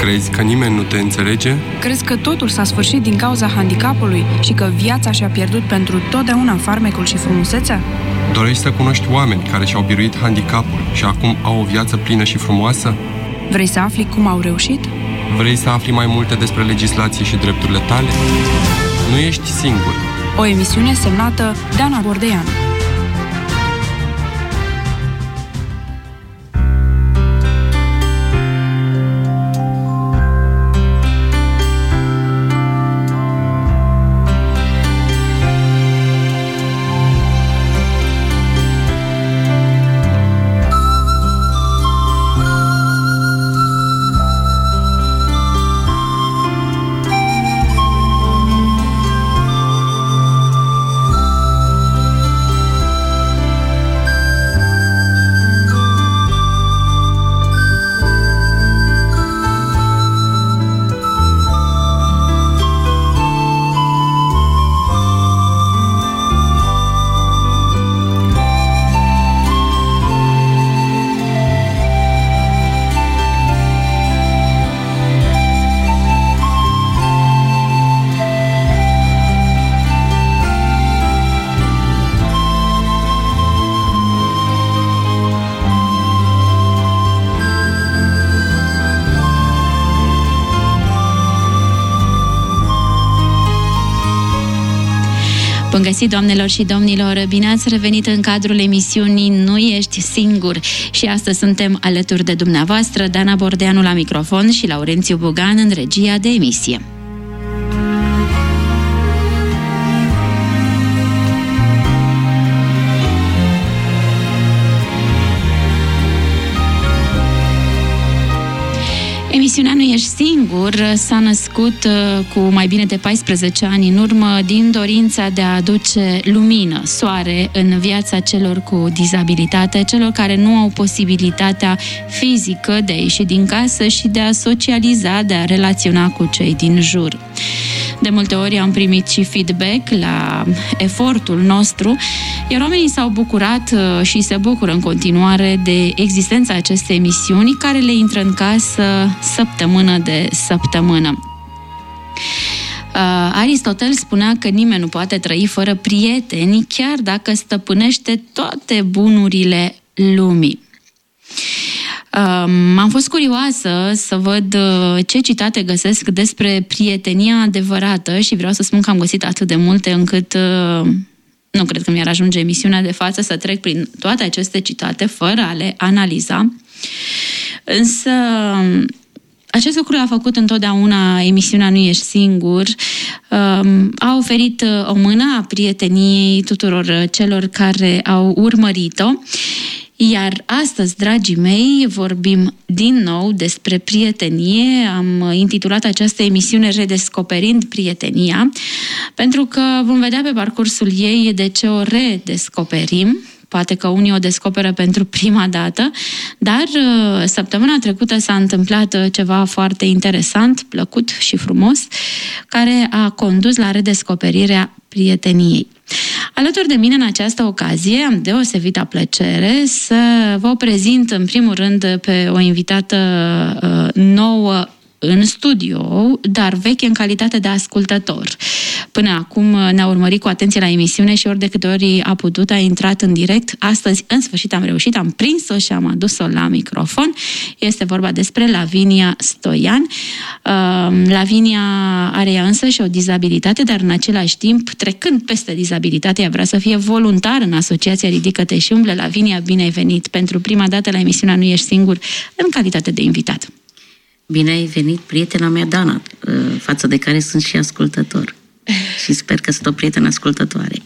Crezi că nimeni nu te înțelege? Crezi că totul s-a sfârșit din cauza handicapului și că viața și-a pierdut pentru totdeauna farmecul și frumusețea? Dorești să cunoști oameni care și-au biruit handicapul și acum au o viață plină și frumoasă? Vrei să afli cum au reușit? Vrei să afli mai multe despre legislație și drepturile tale? Nu ești singur. O emisiune semnată Dana Bordeanu. Bun găsit, doamnelor și domnilor! Bine ați revenit în cadrul emisiunii Nu ești singur! Și astăzi suntem alături de dumneavoastră, Dana Bordeanu la microfon și Laurențiu Bugan în regia de emisie. Emisiunea Nu ești singur s-a născut cu mai bine de 14 ani în urmă din dorința de a aduce lumină, soare în viața celor cu dizabilitate, celor care nu au posibilitatea fizică de a ieși din casă și de a socializa, de a relaționa cu cei din jur. De multe ori am primit și feedback la efortul nostru, iar oamenii s-au bucurat și se bucură în continuare de existența acestei emisiuni, care le intră în casă săptămână de săptămână. Aristotel spunea că nimeni nu poate trăi fără prieteni, chiar dacă stăpânește toate bunurile lumii. Am fost curioasă să văd ce citate găsesc despre prietenia adevărată și vreau să spun că am găsit atât de multe încât nu cred că mi-ar ajunge emisiunea de față să trec prin toate aceste citate fără a le analiza. Însă acest lucru a făcut întotdeauna emisiunea Nu ești singur, a oferit o mână a prieteniei tuturor celor care au urmărit-o. Iar astăzi, dragii mei, vorbim din nou despre prietenie. Am intitulat această emisiune Redescoperind prietenia, pentru că vom vedea pe parcursul ei de ce o redescoperim. Poate că unii o descoperă pentru prima dată, dar săptămâna trecută s-a întâmplat ceva foarte interesant, plăcut și frumos, care a condus la redescoperirea prieteniei. Alături de mine în această ocazie am deosebită plăcere să vă prezint în primul rând pe o invitată nouă în studio, dar veche în calitate de ascultător. Până acum ne-a urmărit cu atenție la emisiune și ori de câte ori a putut, a intrat în direct. Astăzi, în sfârșit, am reușit, am prins-o și am adus-o la microfon. Este vorba despre Lavinia Stoian. Lavinia are ea însă și o dizabilitate, dar în același timp, trecând peste dizabilitate, ea vrea să fie voluntar în Asociația Ridică-te și umblă. Lavinia, bine ai venit pentru prima dată la emisiunea Nu ești singur în calitate de invitat. Bine ai venit, prietena mea Dana, față de care sunt și ascultător. Și sper că sunt o prietenă ascultătoare.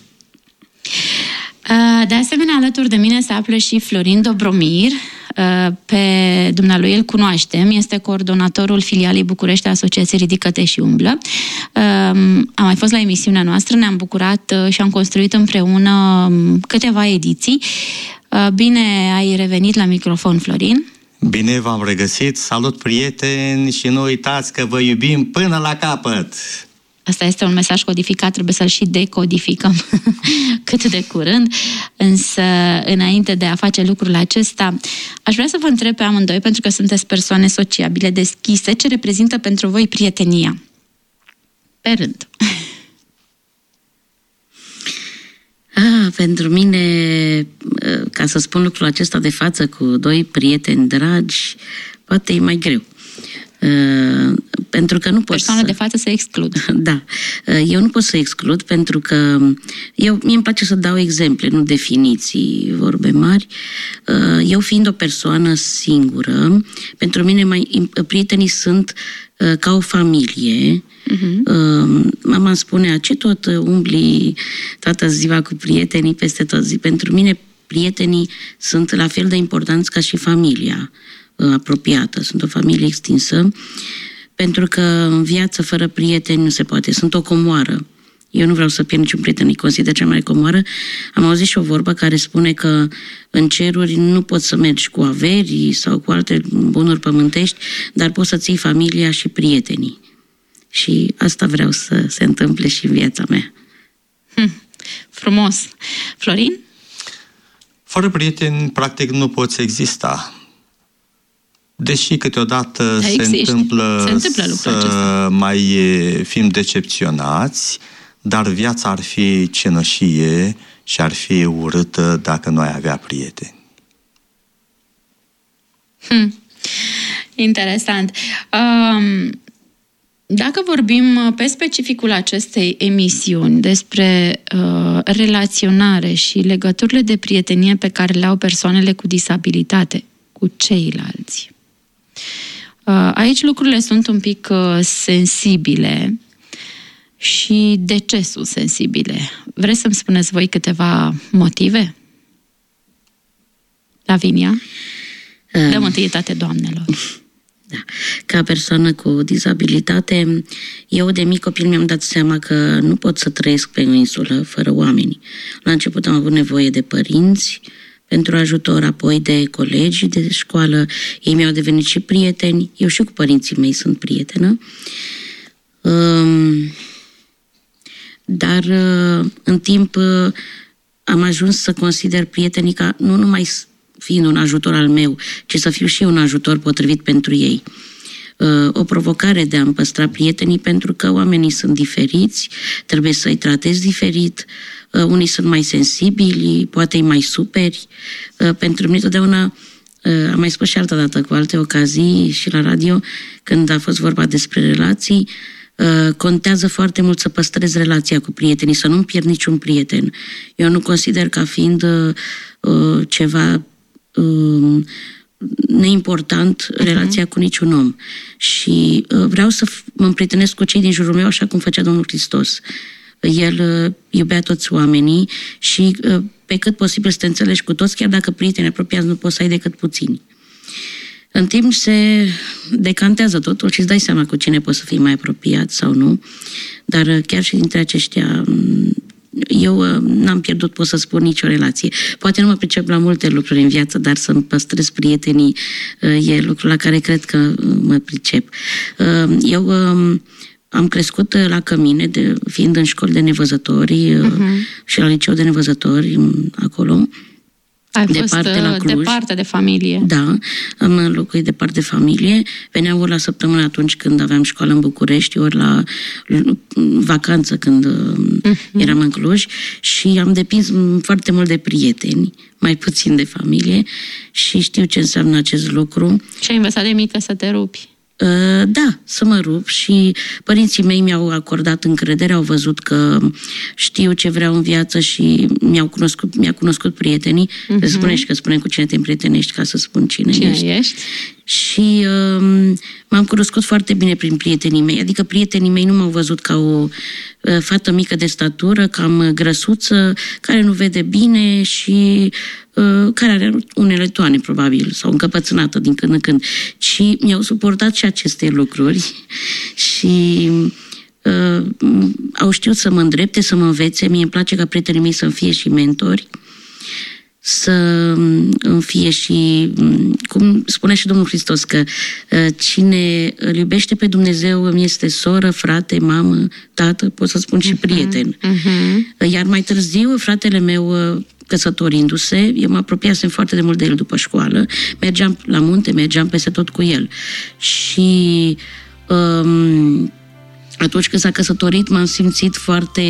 De asemenea, alături de mine se află și Florin Dobromir. Pe dumnealui îl cunoaștem, este coordonatorul filialei București a Asociației Ridică-te și umblă. Am mai fost la emisiunea noastră, ne-am bucurat și am construit împreună câteva ediții. Bine ai revenit la microfon, Florin. Bine v-am regăsit, salut prieteni și nu uitați că vă iubim până la capăt! Asta este un mesaj codificat, trebuie să-l și decodificăm cât de curând. Însă, înainte de a face lucrul acesta, aș vrea să vă întreb pe amândoi, pentru că sunteți persoane sociabile, deschise, ce reprezintă pentru voi prietenia? Pe rând. Pentru mine, ca să spun lucrul acesta de față cu doi prieteni dragi, poate e mai greu. Pentru că nu pot persoana de față se exclud. Da. Eu nu pot să exclud pentru că mie îmi place să dau exemple, nu definiții, vorbe mari. Eu fiind o persoană singură, pentru mine prietenii sunt ca o familie. Mama îmi spunea, ce tot umbli toată ziua cu prietenii peste tot zi? Pentru mine prietenii sunt la fel de importanți ca și familia apropiată. Sunt o familie extinsă, pentru că în viață fără prieteni nu se poate. Sunt o comoară. Eu nu vreau să pierd niciun prieten, îi consider cea mai comoară. Am auzit și o vorbă care spune că în ceruri nu poți să mergi cu averi sau cu alte bunuri pământești, dar poți să ții familia și prietenii. Și asta vreau să se întâmple și în viața mea. Frumos. Florin? Fără prieteni, practic, nu poți exista. Deși câteodată se întâmplă să mai fim decepționați, dar viața ar fi cenușie și ar fi urâtă dacă nu ai avea prieteni. Interesant. Dacă vorbim pe specificul acestei emisiuni despre relaționare și legăturile de prietenie pe care le au persoanele cu disabilitate cu ceilalți, aici lucrurile sunt un pic sensibile. Și de ce sunt sensibile? Vreți să-mi spuneți voi câteva motive? Lavinia? Dăm întâietate doamnelor. Da. Ca persoană cu dizabilitate, eu de mic copil mi-am dat seama că nu pot să trăiesc pe o insulă fără oameni. La început am avut nevoie de părinți pentru ajutor, apoi de colegi de școală. Ei mi-au devenit și prieteni. Eu și cu părinții mei sunt prietenă. Dar în timp am ajuns să consider prietenii ca nu numai fiind un ajutor al meu, ci să fiu și un ajutor potrivit pentru ei. O provocare de a-mi păstra prietenii, pentru că oamenii sunt diferiți, trebuie să-i tratezi diferit, unii sunt mai sensibili, poate îi mai superi. Pentru mine totdeauna, am mai spus și altă dată cu alte ocazii și la radio, când a fost vorba despre relații, contează foarte mult să păstrezi relația cu prietenii, să nu-mi pierd niciun prieten. Eu nu consider ca fiind ceva neimportant relația cu niciun om. Și vreau să mă împrietenesc cu cei din jurul meu așa cum făcea Domnul Hristos. El iubea toți oamenii și pe cât posibil să te înțelegi cu toți, chiar dacă prietenii apropiați nu poți să ai decât puțini. În timp se decantează totul și îți dai seama cu cine poți să fii mai apropiat sau nu. Dar chiar și dintre aceștia, eu n-am pierdut, pot să spun, nicio relație. Poate nu mă pricep la multe lucruri în viață, dar să-mi păstrez prietenii e lucrul la care cred că mă pricep. Eu am crescut la Cămine, fiind în școli de nevăzători și la liceu de nevăzători acolo. Ai fost departe de familie. Da, am locuit departe de familie. Veneam ori la săptămână atunci când aveam școală în București, ori la vacanță când eram în Cluj și am depins foarte mult de prieteni, mai puțin de familie și știu ce înseamnă acest lucru. Și ai învățat de mică să te rupi. Da, să mă rup și părinții mei mi-au acordat încredere, au văzut că știu ce vreau în viață și mi-a cunoscut prietenii. Spunești că spunem cu cine te împrietenești ca să spun cine ești. Și m-am cunoscut foarte bine prin prietenii mei. Adică prietenii mei nu m-au văzut ca o fată mică de statură, cam grăsuță, care nu vede bine și care are unele toane, probabil, sau încăpățânată din când în când. Și mi-au suportat și aceste lucruri și au știut să mă îndrepte, să mă învețe. Mie îmi place ca prietenii mei să-mi fie și mentori. să îmi fie și, cum spune și Domnul Hristos, că cine îl iubește pe Dumnezeu îmi este soră, frate, mamă, tată, pot să spun și prieten. Iar mai târziu, fratele meu, căsătorindu-se, eu mă apropiasem foarte de mult de el după școală, mergeam la munte, mergeam peste tot cu el. Și atunci când s-a căsătorit, m-am simțit foarte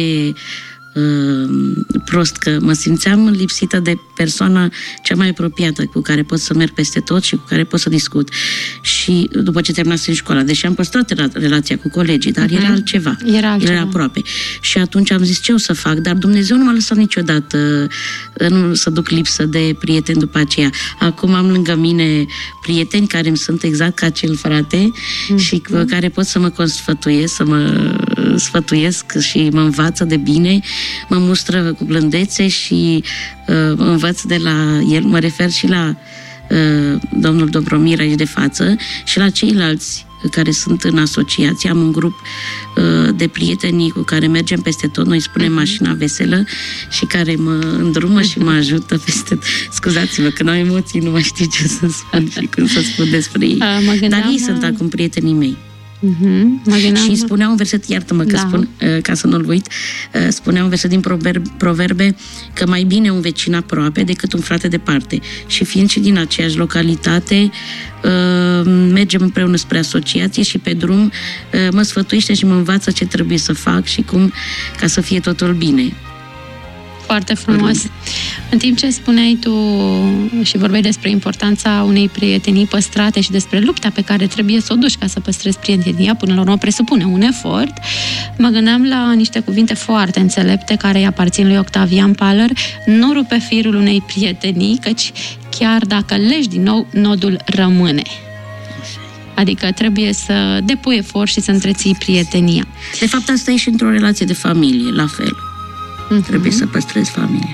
prost, că mă simțeam lipsită de persoana cea mai apropiată cu care pot să merg peste tot și cu care pot să discut. Și după ce terminasem școala, deși am păstrat relația cu colegii, dar era altceva. Era aproape. Și atunci am zis, ce o să fac? Dar Dumnezeu nu m-a lăsat niciodată să duc lipsă de prieteni după aceea. Acum am lângă mine prieteni care îmi sunt exact ca acel frate și care pot să mă consfătuiesc, să mă sfătuiesc și mă învață de bine, mă mustră cu blândețe și învăț de la el. Mă refer și la domnul Dobromir aici de față și la ceilalți care sunt în asociație. Am un grup de prieteni cu care mergem peste tot, noi spunem mașina veselă, și care mă îndrumă și mă ajută peste... Scuzați-mă că n-am emoții, nu mai știu ce să spun și cum să spun despre ei. Dar ei sunt acum prietenii mei. Și spunea un verset, iartă-mă că spun, ca să nu-l uit, spunea un verset din Proverbe că mai bine un vecin aproape decât un frate departe. Și fiind și din aceeași localitate, mergem împreună spre asociație și pe drum mă sfătuiește și mă învață ce trebuie să fac și cum, ca să fie totul bine. Foarte frumos. În timp ce spuneai tu și vorbeai despre importanța unei prietenii păstrate și despre lupta pe care trebuie să o duci ca să păstrezi prietenia, până la urmă presupune un efort, mă gândeam la niște cuvinte foarte înțelepte care îi aparțin lui Octavian Paler: nu rupe firul unei prietenii, căci chiar dacă legi din nou, nodul rămâne. Adică trebuie să depui efort și să întreții prietenia. De fapt, asta e și într-o relație de familie, la fel. Trebuie să păstrezi familia.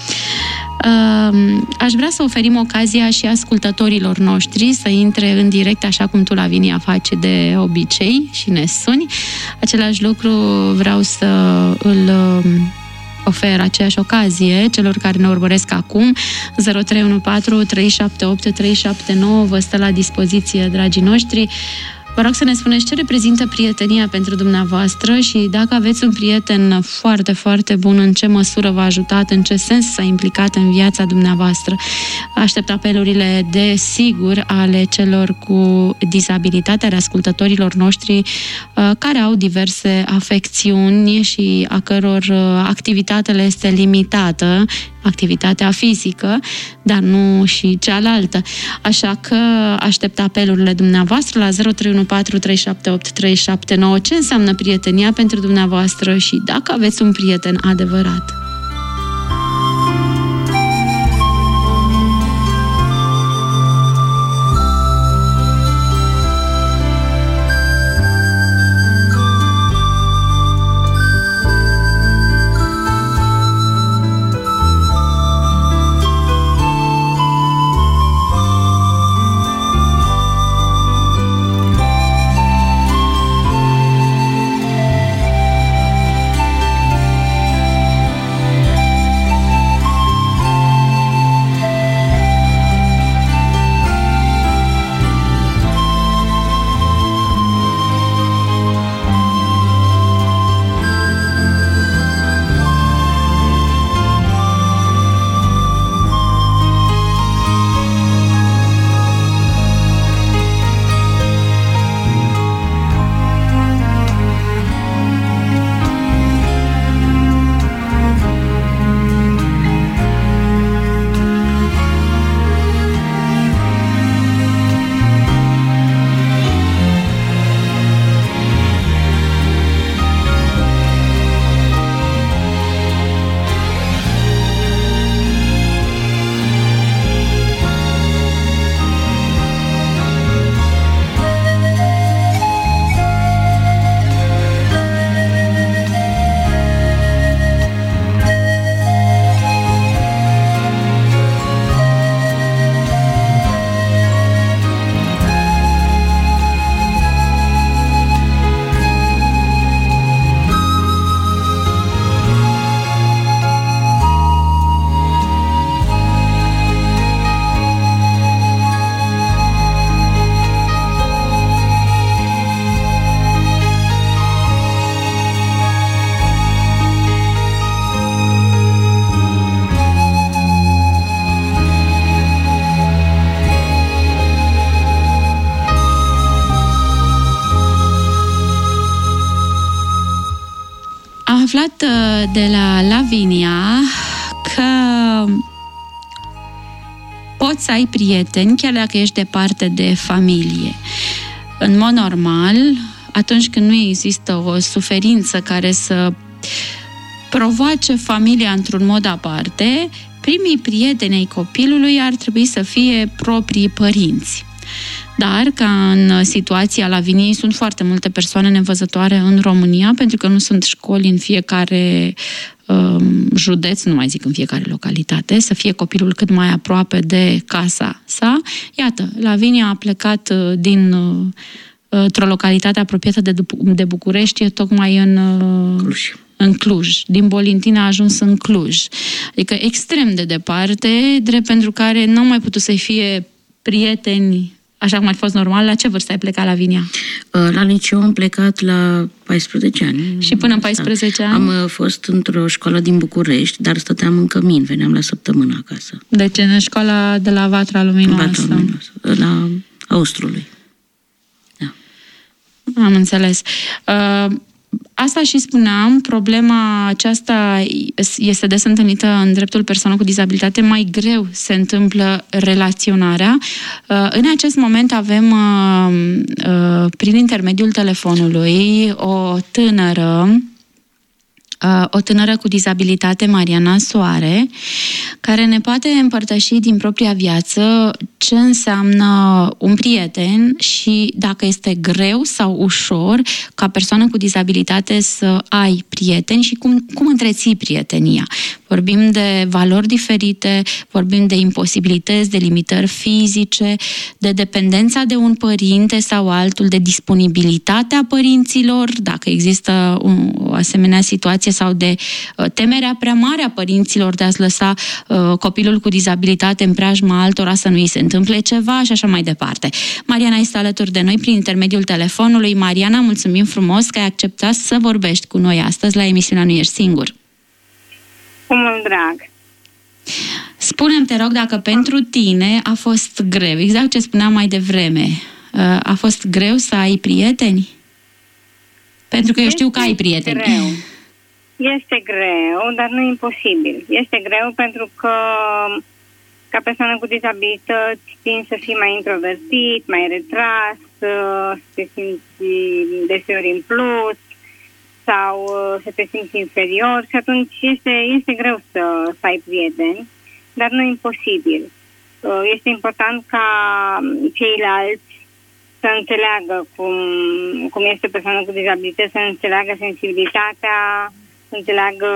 Aș vrea să oferim ocazia și ascultătorilor noștri să intre în direct, așa cum tu, Lavinia, faci de obicei și ne suni. Același lucru vreau să îl ofer aceeași ocazie celor care ne urmăresc acum. 0314 378 379 vă stă la dispoziție, dragii noștri. Vă rog să ne spuneți ce reprezintă prietenia pentru dumneavoastră și dacă aveți un prieten foarte, foarte bun, în ce măsură v-a ajutat, în ce sens s-a implicat în viața dumneavoastră. Aștept apelurile, desigur, ale celor cu dizabilitate, ale ascultătorilor noștri care au diverse afecțiuni și a căror activitate le este limitată, activitatea fizică, dar nu și cealaltă. Așa că aștept apelurile dumneavoastră la 0314 378 379. Ce înseamnă prietenia pentru dumneavoastră și dacă aveți un prieten adevărat. aflat de la Lavinia că poți să ai prieteni chiar dacă ești departe de familie. În mod normal, atunci când nu există o suferință care să provoace familia într-un mod aparte, primii prieteni ai copilului ar trebui să fie proprii părinți. Dar, ca în situația Laviniei, sunt foarte multe persoane nevăzătoare în România, pentru că nu sunt școli în fiecare județ, nu mai zic în fiecare localitate, să fie copilul cât mai aproape de casa sa. Iată, Lavinia a plecat într-o localitate apropiată de București, tocmai în Cluj. Din Bolintina a ajuns în Cluj. Adică extrem de departe, drept pentru care n-au mai putut să-i fie prieteni așa cum ar fi fost normal. La ce vârstă ai plecat, Lavinia? La liceu am plecat la 14 ani. Și până în 14 ani? Am fost într-o școală din București, dar stăteam în cămin, veneam la săptămână acasă. Deci în școala de la Vatra Luminoasă. La Austrului. Da. Am înțeles. Asta și spuneam, problema aceasta este des întâlnită în dreptul persoanelor cu dizabilitate, mai greu se întâmplă relaționarea. În acest moment avem, prin intermediul telefonului, o tânără cu dizabilitate, Mariana Soare, care ne poate împărtăși din propria viață ce înseamnă un prieten și dacă este greu sau ușor ca persoană cu dizabilitate să ai prieteni și cum întreții prietenia. Vorbim de valori diferite, vorbim de imposibilități, de limitări fizice, de dependența de un părinte sau altul, de disponibilitatea părinților, dacă există o asemenea situație, sau de temerea prea mare a părinților de a-ți lăsa copilul cu dizabilitate în preajma altora să nu îi se întâmple ceva și așa mai departe. Mariana este alături de noi prin intermediul telefonului. Mariana, mulțumim frumos că ai acceptat să vorbești cu noi astăzi la emisiunea Nu Ești Singur. Cu mult drag. Spune-mi, te rog, dacă pentru tine a fost greu, exact ce spuneam mai devreme, a fost greu să ai prieteni? Pentru că eu știu că ai prieteni. Greu. Este greu, dar nu imposibil. Este greu pentru că ca persoană cu dizabilități tind să fii mai introvertit, mai retras, să te simți deseori în plus sau să te simți inferior și atunci este greu să ai prieteni, dar nu imposibil. Este important ca ceilalți să înțeleagă cum este persoana cu dizabilități, să înțeleagă sensibilitatea, să înțeleagă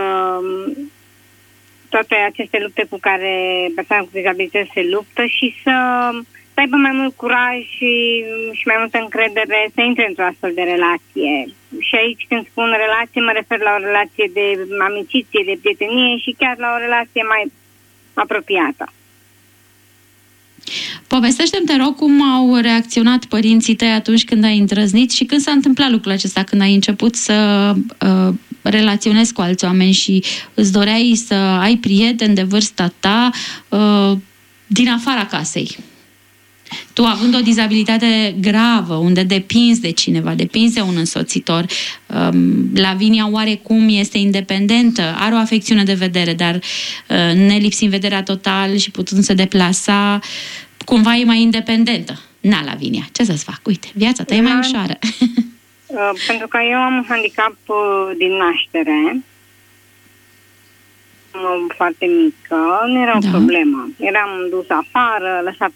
toate aceste lupte cu care persoana cu dizabilități se luptă și să aibă mai mult curaj și mai multă încredere să intre într-o astfel de relație. Și aici când spun relație, mă refer la o relație de amiciție, de prietenie și chiar la o relație mai apropiată. Povestește-mi, te rog, cum au reacționat părinții tăi atunci când ai îndrăznit și când s-a întâmplat lucrul acesta, când ai început să relaționezi cu alți oameni și îți doreai să ai prieteni de vârsta ta din afara casei. Tu, având o dizabilitate gravă, unde depinzi de cineva, depinzi de un însoțitor, Lavinia oarecum este independentă, are o afecțiune de vedere, dar ne lipsind vederea total și putând se deplasa, cumva e mai independentă. Na, Lavinia, ce să-ți fac? Uite, viața ta e mai ușoară. Pentru că eu am un handicap din naștere, foarte mică, nu era o problemă. Eram dus afară, lăsat.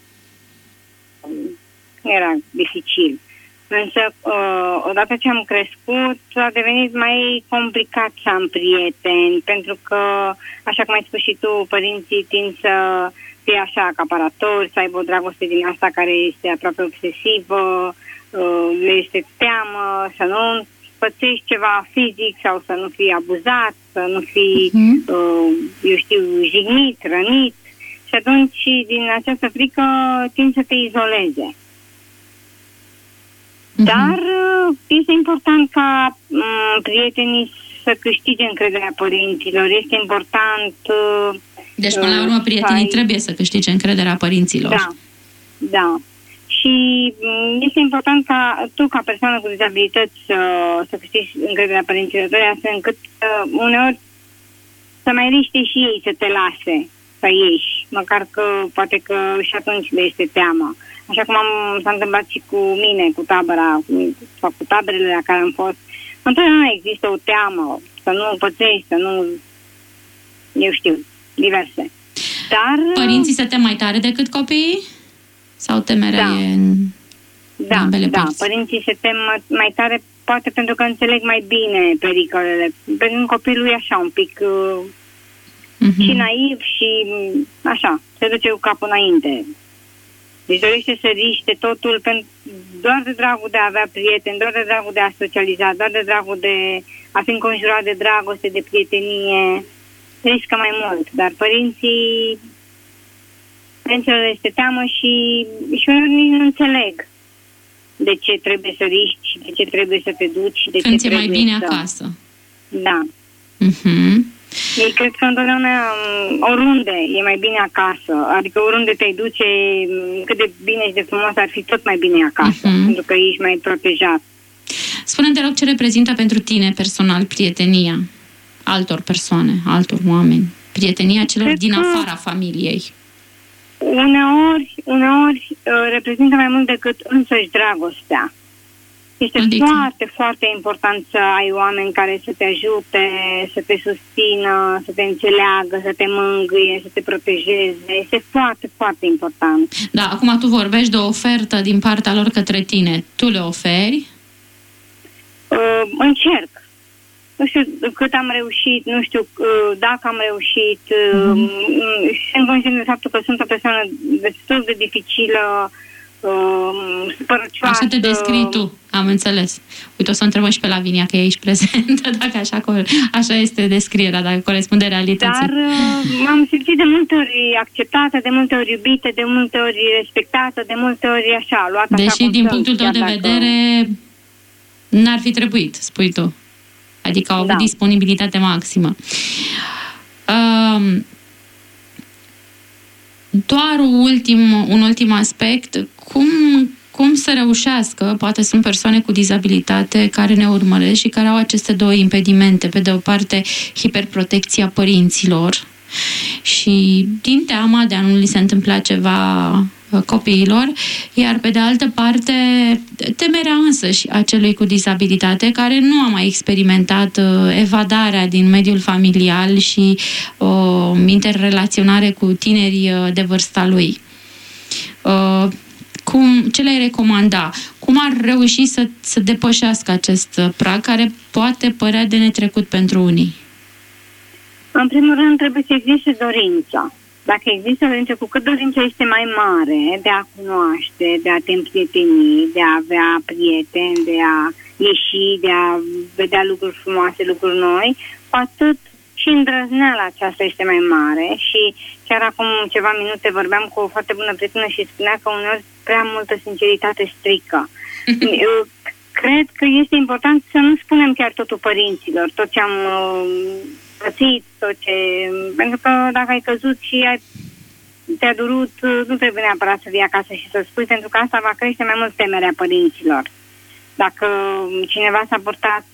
Era dificil. Însă, odată ce am crescut, a devenit mai complicat să am prieteni, pentru că, așa cum ai spus și tu, părinții tind să fie așa acaparatori, să aibă o dragoste din asta care este aproape obsesivă, le este teamă să nu pățești ceva fizic sau să nu fii abuzat, să nu fii, eu știu, jignit, rănit. Și atunci, din această frică, tind să te izoleze. Dar este important ca prietenii să câștige încrederea părinților. Este important... Deci, până la urmă, prietenii trebuie să câștige încrederea părinților. Da. și este important ca tu, ca persoană cu dizabilități, să câștigi încrederea părinților tăi, astfel încât uneori să mai riște și ei să te lase să ieși, măcar că poate că și atunci le este teamă. Așa cum s-a întâmplat și cu mine, cu tabăra, sau cu taberele la care am fost. Întotdeauna există o teamă, să nu pățești, să nu... Eu știu, diverse. Dar... Părinții se tem mai tare decât copiii? Sau temerea e în ambele părți? Da, părinții se tem mai tare, poate pentru că înțeleg mai bine pericolele. Pentru că copilul e așa un pic și naiv și așa, se duce cu capul înainte. Deci dorește să riște totul doar de dragul de a avea prieteni, doar de dragul de a socializa, doar de dragul de a fi înconjurat de dragoste, de prietenie. Riscă mai mult, dar părinților este teamă și uneori nici nu înțeleg de ce trebuie să riști, de ce trebuie să te duci, de când ce trebuie mai bine acasă. Da. Ei cred că întotdeauna oriunde e mai bine acasă, adică oriunde te-ai duce, cât de bine și de frumos ar fi, tot mai bine acasă, pentru că ești mai protejat. Spune-mi, te rog, ce reprezintă pentru tine personal prietenia altor persoane, altor oameni, prietenia celor din afara familiei? Uneori reprezintă mai mult decât însăși dragostea. Este foarte, foarte important să ai oameni care să te ajute, să te susțină, să te înțeleagă, să te mângâie, să te protejeze. Este foarte, foarte important. Da, acum tu vorbești de o ofertă din partea lor către tine. Tu le oferi? Încerc. Nu știu cât am reușit, nu știu dacă am reușit. Sunt conștient de faptul că sunt o persoană destul de dificilă, spărăcioasă. Așa te descrii tu, am înțeles. Uite, o să întrebăm și pe Lavinia, că e aici prezentă, dacă așa este descrierea, dacă corespunde realității. Dar m-am simțit de multe ori acceptată, de multe ori iubită, de multe ori respectată, de multe ori așa, luată așa. Deși din punctul tău de vedere n-ar fi trebuit, spui tu. Adică au avut disponibilitate maximă. Doar un ultim aspect. Cum să reușească, poate sunt persoane cu dizabilitate care ne urmăresc și care au aceste două impedimente. Pe de o parte, hiperprotecția părinților și din teama de a nu li se întâmpla ceva copiilor, iar pe de altă parte temerea însăși a celui cu dizabilitate care nu a mai experimentat evadarea din mediul familial și o interrelaționare cu tineri de vârsta lui. Ce le-ai recomanda? Cum ar reuși să depășească acest prag care poate părea de netrecut pentru unii? În primul rând trebuie să existe dorința. Dacă există dorință, cu cât dorința este mai mare de a cunoaște, de a te împrieteni, de a avea prieteni, de a ieși, de a vedea lucruri frumoase, lucruri noi, cu atât și îndrăzneala aceasta este mai mare. Și chiar acum ceva minute vorbeam cu o foarte bună prietenă și spunea că uneori prea multă sinceritate strică. Eu cred că este important să nu spunem chiar totul părinților, tot ce am pățit, tot ce... Pentru că dacă ai căzut și te-a durut, nu trebuie neapărat să vii acasă și să spui, pentru că asta va crește mai mult temerea părinților. Dacă cineva s-a purtat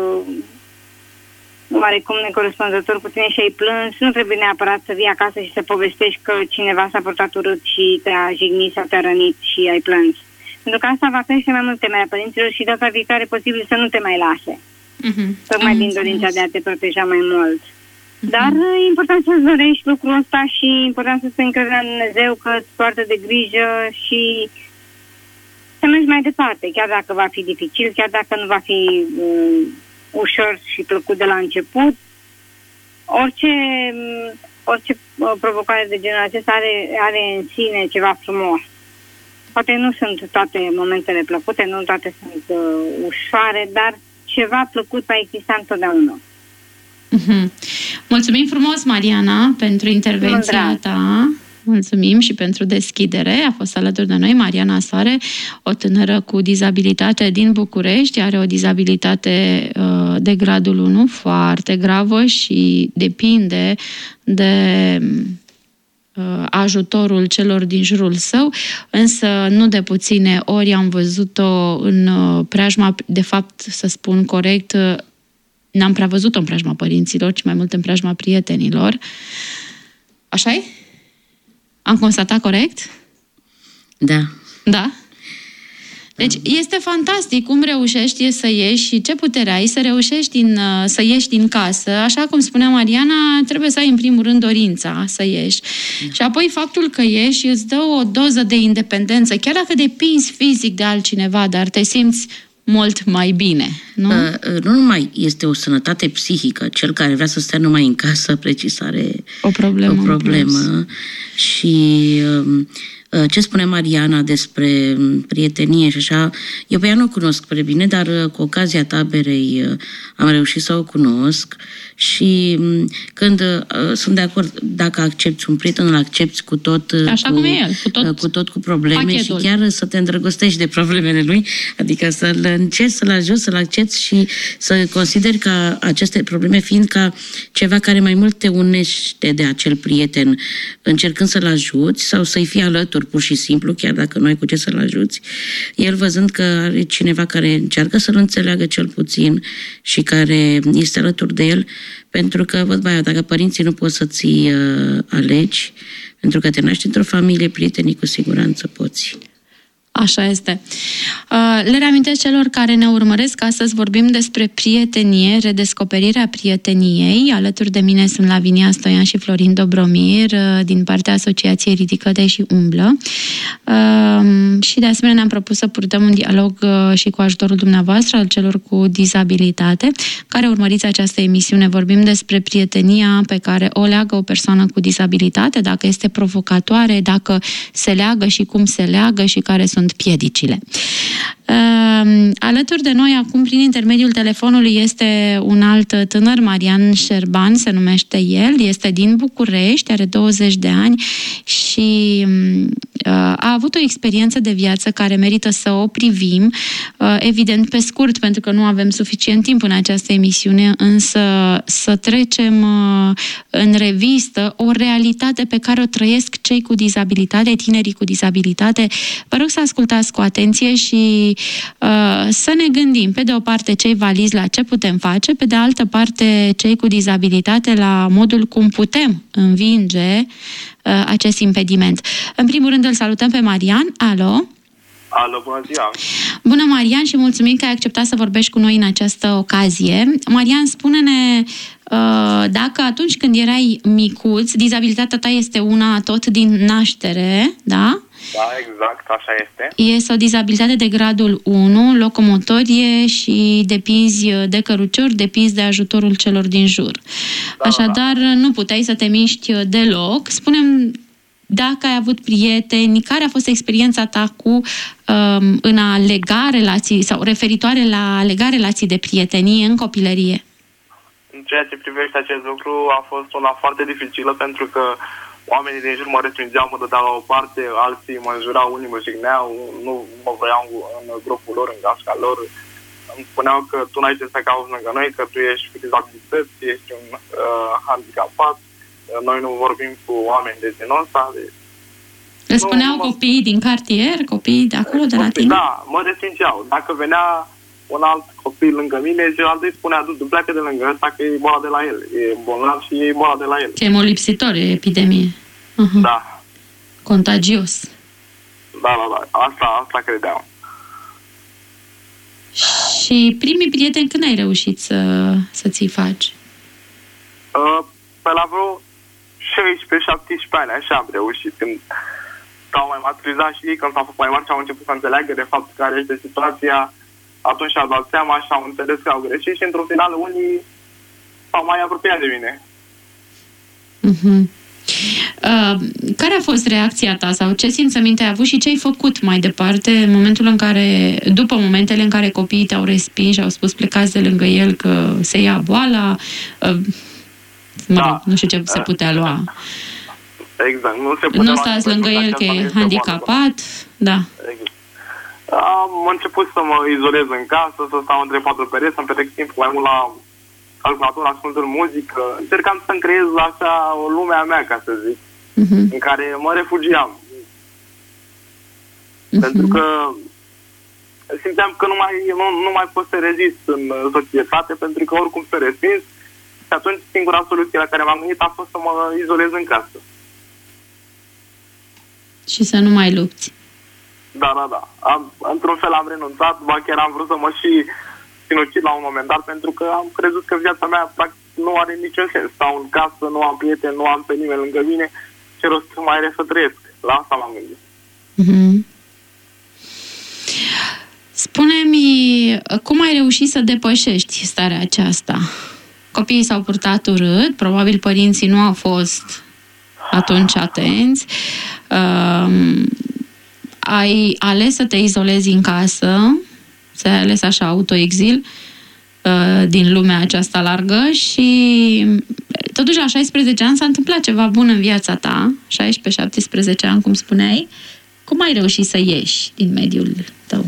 oarecum necorespunzător cu tine și ai plâns, nu trebuie neapărat să vii acasă și să povestești că cineva s-a purtat urât și te-a jignit sau te-a rănit și ai plâns. Pentru că asta va crește mai mult temerea părinților și data viitoare posibil să nu te mai lase. Tocmai din dorința de a te proteja mai mult. Dar e important să-ți dorești lucrul ăsta și e important să-ți încredere în Dumnezeu că îți poartă de grijă și să mergi mai departe, chiar dacă va fi dificil, chiar dacă nu va fi ușor și plăcut de la început. Orice provocare de genul acesta are în sine ceva frumos. Poate nu sunt toate momentele plăcute, nu toate sunt ușoare, dar ceva plăcut va exista întotdeauna. Mulțumim frumos, Mariana, pentru intervenția ta. Mulțumim și pentru deschidere. A fost alături de noi Mariana Soare, o tânără cu dizabilitate din București. Are o dizabilitate de gradul 1 foarte gravă și depinde de ajutorul celor din jurul său, însă nu de puține ori am văzut-o în preajma, de fapt, să spun corect, n-am prea văzut-o în preajma părinților, ci mai mult în preajma prietenilor. Așa-i? Am constatat corect? Da. Da? Deci este fantastic cum reușești să ieși și ce putere ai să reușești să ieși din casă. Așa cum spunea Mariana, trebuie să ai în primul rând dorința să ieși. Și apoi faptul că ieși îți dă o doză de independență, chiar dacă depinzi fizic de altcineva, dar te simți mult mai bine, nu? Nu numai este o sănătate psihică. Cel care vrea să stea numai în casă, precis are o problemă. Și ce spune Mariana despre prietenie și așa, eu pe ea nu o cunosc prea bine, dar cu ocazia taberei am reușit să o cunosc și când sunt de acord, dacă accepti un prieten, îl accepti cu tot, cu probleme pachetul. Și chiar să te îndrăgostești de problemele lui, adică să-l încerci, să-l ajuți, să-l accepti și să consideri ca aceste probleme fiind ca ceva care mai mult te unește de acel prieten, încercând să-l ajuți sau să-i fii alături pur și simplu, chiar dacă nu ai cu ce să-l ajuți, el văzând că are cineva care încearcă să-l înțeleagă cel puțin și care este alături de el, pentru că, văd, dacă părinții nu pot să-ți alegi, pentru că te naști într-o familie, prietenii cu siguranță poți. Așa este. Le reamintesc celor care ne urmăresc că astăzi vorbim despre prietenie, redescoperirea prieteniei. Alături de mine sunt Lavinia Stoian și Florin Dobromir din partea Asociației Ridică-te și Umblă. Și de asemenea ne-am propus să purtăm un dialog și cu ajutorul dumneavoastră al celor cu dizabilitate, care urmăriți această emisiune. Vorbim despre prietenia pe care o leagă o persoană cu dizabilitate, dacă este provocatoare, dacă se leagă și cum se leagă și care sunt piedicile. Alături de noi acum, prin intermediul telefonului, este un alt tânăr, Marian Șerban, se numește el, este din București, are 20 de ani și a avut o experiență de viață care merită să o privim, evident pe scurt, pentru că nu avem suficient timp în această emisiune, însă să trecem în revistă o realitate pe care o trăiesc cei cu dizabilitate, tinerii cu dizabilitate. Vă rog să ascultați cu atenție și să ne gândim, pe de o parte cei valizi la ce putem face, pe de altă parte cei cu dizabilitate la modul cum putem învinge acest impediment. În primul rând îl salutăm pe Marian. Alo? Alo, bună ziua! Bună, Marian, și mulțumim că ai acceptat să vorbești cu noi în această ocazie. Marian, spune-ne dacă atunci când erai micuț, dizabilitatea ta este una tot din naștere, da? Da, exact, așa este. Este o dizabilitate de gradul 1, locomotorie și depinzi de căruciori, depinzi de ajutorul celor din jur. Da, așadar, nu puteai să te miști deloc. Spune-mi dacă ai avut prieteni, care a fost experiența ta în a lega relații sau referitoare la a lega relații de prietenie în copilărie? În ceea ce privește acest lucru a fost una foarte dificilă pentru că oamenii din jur mă respingeau, mă dădeau la o parte, alții mă înjurau, unii mă jigneau, nu mă voiau în grupul lor, în gașca lor. Îmi spuneau că tu n-ai ce să cauți lângă noi, că tu ești cu dizabilități, ești un handicapat, noi nu vorbim cu oameni de genul ăsta. Le spuneau copiii din cartier, copiii de acolo, de la tine? Da, mă respingeau. Dacă venea un alt copil lângă mine, celălalt îi spunea, du, pleacă de lângă ăsta că e boala de la el. E bolnav și e boala de la el. Ce e molipsitor, e epidemie. Uh-huh. Da. Contagios. Da. Asta credeam. Și primii prieteni când ai reușit să ți-i faci? Pe la vreo 16-17 ani, așa am reușit. Când s-au mai maturizat și ei, când s-au făcut mai mari și au început să înțeleagă de fapt care este situația, atunci și-au dat seama și au înțeles că au greșit și într-un final unii s-au mai apropiat de mine. Uh-huh. Care a fost reacția ta sau ce simțăminte ai avut și ce ai făcut mai departe în momentul în care, după momentele în care copiii te-au respins și au spus plecați de lângă el că se ia boala, nu știu ce se putea lua. Exact, nu se putea. Nu stați lângă el că e handicapat, da. Exact. Am început să mă izolez în casă, să stau între patru pereți, să-mi petrec timp mai mult la calculator, ascultând muzică. Încercam să-mi creez așa o lume a mea, ca să zic. în care mă refugiam. Pentru că simțeam că nu mai pot să rezist în societate, pentru că oricum să respins. Și atunci singura soluție la care m-am gândit a fost să mă izolez în casă. Și să nu mai lupți. Da. Într-un fel am renunțat, ba chiar am vrut să mă și sinucid la un moment dat, pentru că am crezut că viața mea practic nu are niciun sens. Stau în casă, nu am prieteni, nu am pe nimeni lângă mine, ce rost mai are să trăiesc. La asta m-am gândit. Spune-mi, cum ai reușit să depășești starea aceasta? Copiii s-au purtat urât, probabil părinții nu au fost atunci atenți. Ai ales să te izolezi în casă, ți-ai ales așa autoexil din lumea aceasta largă și totuși la 16 ani s-a întâmplat ceva bun în viața ta, 16-17 ani, cum spuneai. Cum ai reușit să ieși din mediul tău?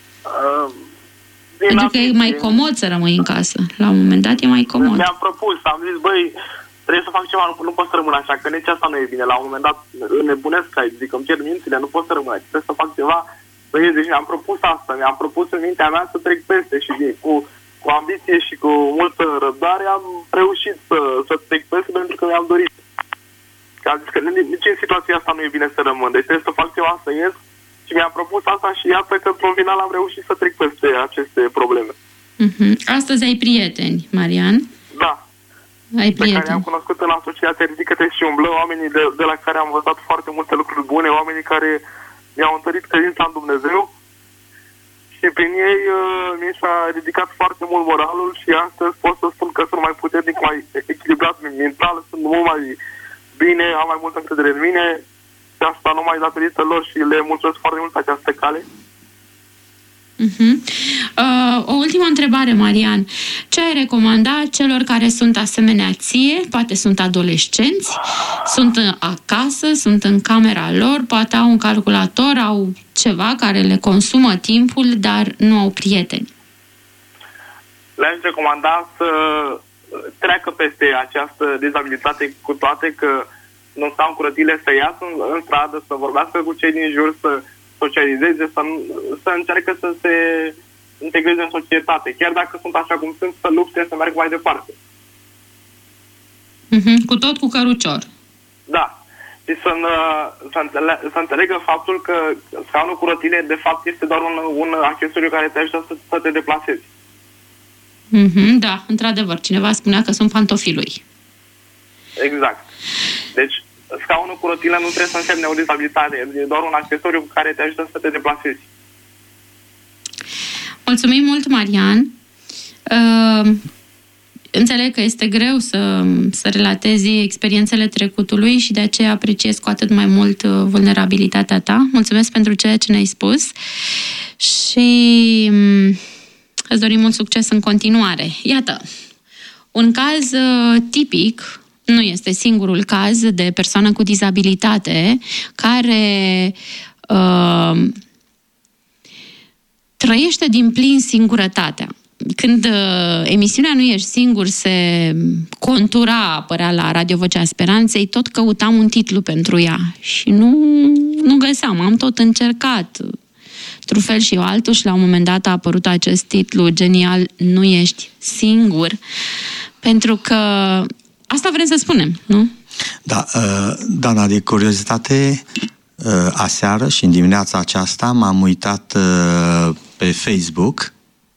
Pentru că e mai comod să rămâi în casă. La un moment dat e mai comod. Mi-am propus, am zis, trebuie să fac ceva, nu pot să rămân așa, că nici asta nu e bine. La un moment dat nebunesc aici, zic, îmi cer mințile, nu pot să rămân aici, trebuie să fac ceva. Deci mi-am propus asta, mi-am propus în mintea mea să trec peste și cu ambiție și cu multă răbdare am reușit să trec peste, pentru că mi-am dorit. Am zis că nici în situația asta nu e bine să rămân, deci trebuie să fac ceva, să ies. Și mi-am propus asta și iată că într-un final am reușit să trec peste aceste probleme. Astăzi ai prieteni, Marian? Da. Ai prieteni. Pe care am cunoscut în asociația Ridică-te și umblă, oamenii de la care am învățat foarte multe lucruri bune, oamenii care mi-au întărit credința în Dumnezeu și prin ei mi s-a ridicat foarte mult moralul și astăzi pot să spun că sunt mai puternic, mai echilibrat mental, sunt mult mai bine, am mai multă încredere în mine. De asta numai datorită lor și le mulțumesc foarte mult pe această cale. O ultimă întrebare, Marian. Ce ai recomanda celor care sunt asemenea ție, poate sunt adolescenți, sunt acasă, sunt în camera lor, poate au un calculator, au ceva care le consumă timpul, dar nu au prieteni? Le-aș recomanda să treacă peste această dizabilitate, cu toate că nu stau în curătile, să iasă în stradă, să vorbească cu cei din jur, să socializeze, să încerce să se integreze în societate. Chiar dacă sunt așa cum sunt, să lupte, să meargă mai departe. Cu tot cu cărucior. Da. Și să înțelegă faptul că scaunul cu rotile, de fapt, este doar un accesoriu care te ajută să te deplasezi. Da, într-adevăr. Cineva spunea că sunt pantofii lui. Exact. Deci, scaunul cu rotile nu trebuie să însemne o dizabilitate, e doar un accesoriu care te ajută să te deplasezi. Mulțumim mult, Marian. Înțeleg că este greu să relatezi experiențele trecutului și de aceea apreciez cu atât mai mult vulnerabilitatea ta. Mulțumesc pentru ceea ce ne-ai spus și îți dorim mult succes în continuare. Iată, un caz tipic. Nu este singurul caz de persoană cu dizabilitate care trăiește din plin singurătatea. Când emisiunea Nu ești singur se contura, apărea la Radio Vocea Speranței, tot căutam un titlu pentru ea și nu găseam. Am tot încercat într-un fel și altul și la un moment dat a apărut acest titlu genial, Nu ești singur, pentru că asta vrem să spunem, nu? Da, Dana, de curiozitate, aseară și în dimineața aceasta m-am uitat pe Facebook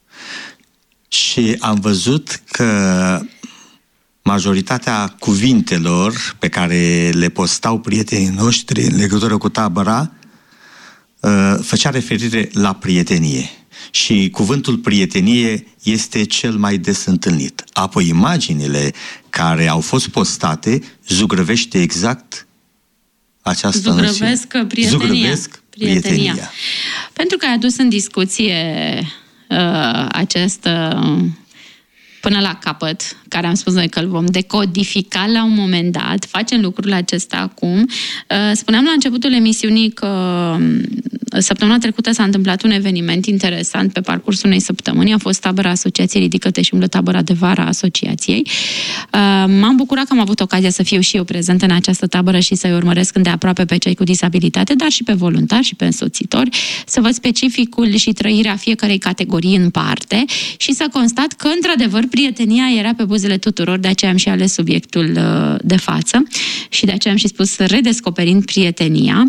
și am văzut că majoritatea cuvintelor pe care le postau prietenii noștri în legătură cu tabăra făcea referire la prietenie. Și cuvântul prietenie este cel mai des întâlnit. Apoi imaginile care au fost postate zugrăvește exact această Zugrăvesc prietenia. Pentru că ai adus în discuție acest până la capăt care am spus noi că îl vom decodifica la un moment dat. Facem lucrul acesta acum. Spuneam la începutul emisiunii că săptămâna trecută s-a întâmplat un eveniment interesant pe parcursul unei săptămâni. A fost tabăra Asociației Ridică-te și umblă, tabăra de vară a Asociației. M-am bucurat că am avut ocazia să fiu și eu prezentă în această tabără și să-i urmăresc îndeaproape pe cei cu disabilitate, dar și pe voluntari și pe însoțitori, să văd specificul și trăirea fiecărei categorii în parte și să constat că, într-adevăr, prietenia era pe buzele tuturor, de aceea am și ales subiectul de față și de aceea am și spus redescoperind prietenia.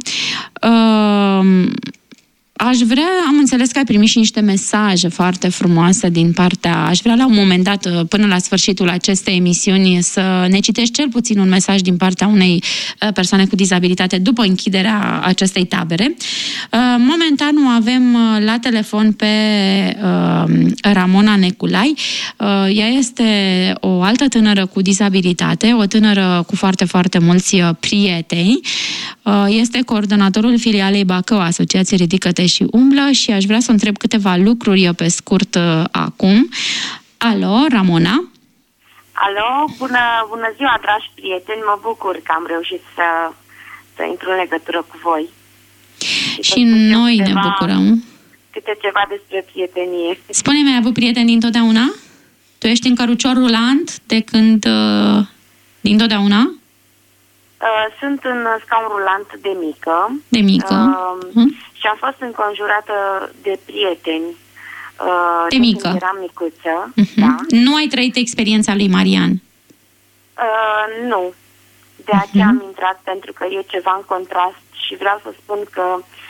Am înțeles că ai primit și niște mesaje foarte frumoase din partea... Aș vrea la un moment dat, până la sfârșitul acestei emisiuni, să ne citești cel puțin un mesaj din partea unei persoane cu dizabilitate după închiderea acestei tabere. Momentan o avem la telefon pe Ramona Neculai. Ea este o altă tânără cu dizabilitate, o tânără cu foarte, foarte mulți prieteni. Este coordonatorul filialei Bacău, Asociației Ridică-te și umblă, și aș vrea să întreb câteva lucruri pe scurt acum. Alo, Ramona? Alo, bună ziua, dragi prieteni, mă bucur că am reușit să intru în legătură cu voi. Și noi ne bucurăm. Câte ceva despre prietenie. Spune-mi, ai avut prieteni dintotdeauna? Tu ești în cărucior rulant de când... dintotdeauna? Sunt în scaun rulant de mică. De mică. Și am fost înconjurată de prieteni. De mică. Când eram micuță. Da. Nu ai trăit experiența lui Marian? Nu. De aceea am intrat, pentru că e ceva în contrast și vreau să spun că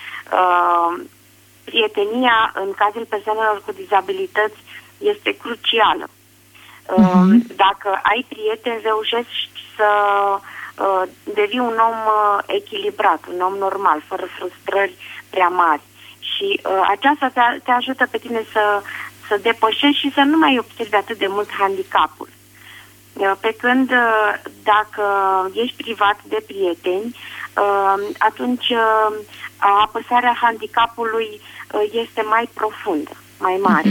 prietenia în cazul persoanelor cu dizabilități este crucială. Dacă ai prieteni, reușești să devii un om echilibrat, un om normal, fără frustrări prea mari. Și aceasta te ajută pe tine să depășești și să nu mai observi atât de mult handicapul. Pe când dacă ești privat de prieteni, atunci apăsarea handicapului este mai profundă, mai mare.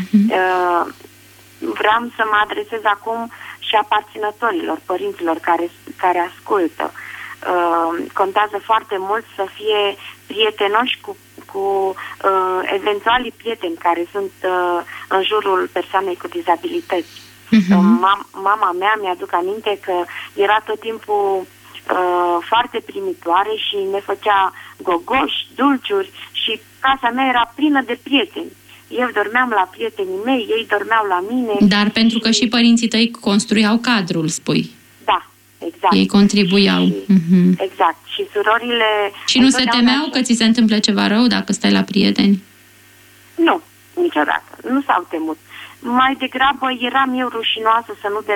Vreau să mă adresez acum și aparținătorilor, părinților care ascultă. Contează foarte mult să fie prietenoși cu eventualii prieteni care sunt în jurul persoanei cu dizabilități. Mama mea mi-aduc aminte că era tot timpul foarte primitoare și ne făcea gogoși, dulciuri și casa mea era plină de prieteni. Eu dormeam la prietenii mei, ei dormeau la mine. Dar pentru că și părinții tăi construiau cadrul, spui. Da, exact. Ei contribuiau. Exact. Și surorile... Și nu se temeau că ți se întâmplă ceva rău dacă stai la prieteni? Nu, niciodată. Nu s-au temut. Mai degrabă eram eu rușinoasă să nu